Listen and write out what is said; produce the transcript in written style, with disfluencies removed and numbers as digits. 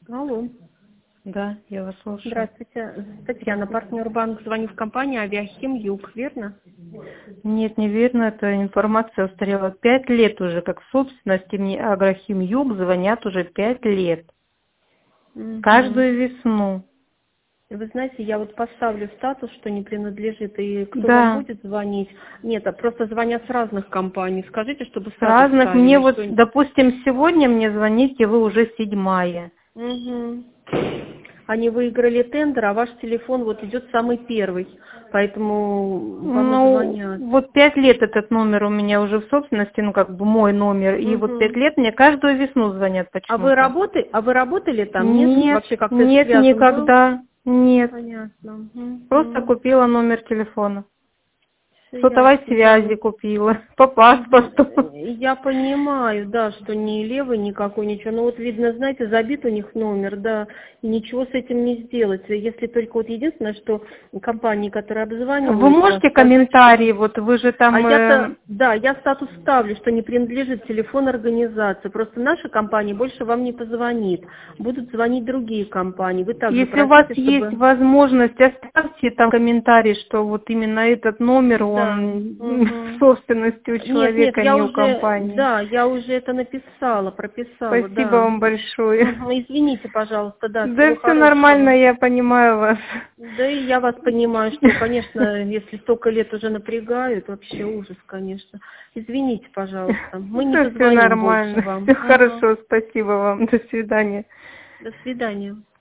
Алло. Да, я вас слушаю. Здравствуйте. Татьяна, партнер банк. Звоню в компанию «Авиахим Юг», верно? Нет, неверно, эта информация устарела. 5 лет уже, как в собственности мне Агрохим Юг звонят уже 5 лет. Мгм. Каждую весну. Вы знаете, я вот поставлю статус, что не принадлежит, и кто вам Да, будет звонить? Нет, а просто звонят с разных компаний. Скажите, чтобы с статус разных. Мне ставили, вот, что... допустим, сегодня мне звоните, вы уже 7-я. Мгм. Они выиграли тендер, а ваш телефон вот идет самый первый, поэтому вам и Ну, звонят. вот 5 лет этот номер у меня уже в собственности, ну, как бы мой номер. И вот 5 Мгм. лет мне каждую весну звонят почему-то. А вы работали там? Нет? Нет, Вообще как-то нет, связан был? никогда. Нет. Понятно. Просто купила номер телефона. Все Сотовой ясно, да. связи купила. По Мгм. паспорту. Я понимаю, да, что не левый никакой, ничего. Но вот видно, знаете, забит у них номер, да, и ничего с этим не сделать. Если только вот единственное, что компании, которые Вы обзванивают вас, можете сказать, что... комментарии, вот вы же А там... я-то, да, я статус ставлю, что не принадлежит телефон организации. Просто наша компания больше вам не позвонит. Будут звонить другие компании. Вы также Если у вас просите, есть чтобы... возможность, оставьте там комментарий, что вот именно этот номер, Да. он в Мгм. собственности у Нет, человека, я не у уже, компании. да, я уже это написала, прописала, Спасибо да. вам большое. Мгм. Извините, пожалуйста, да, Да всего все нормально, хорошего. я понимаю вас. Да и я вас понимаю, что, конечно, если столько лет уже напрягают, вообще ужас, конечно. Извините, пожалуйста. Мы не Да все позвоним больше нормально. вам. Все Мгм. хорошо, спасибо вам. До свидания. До свидания.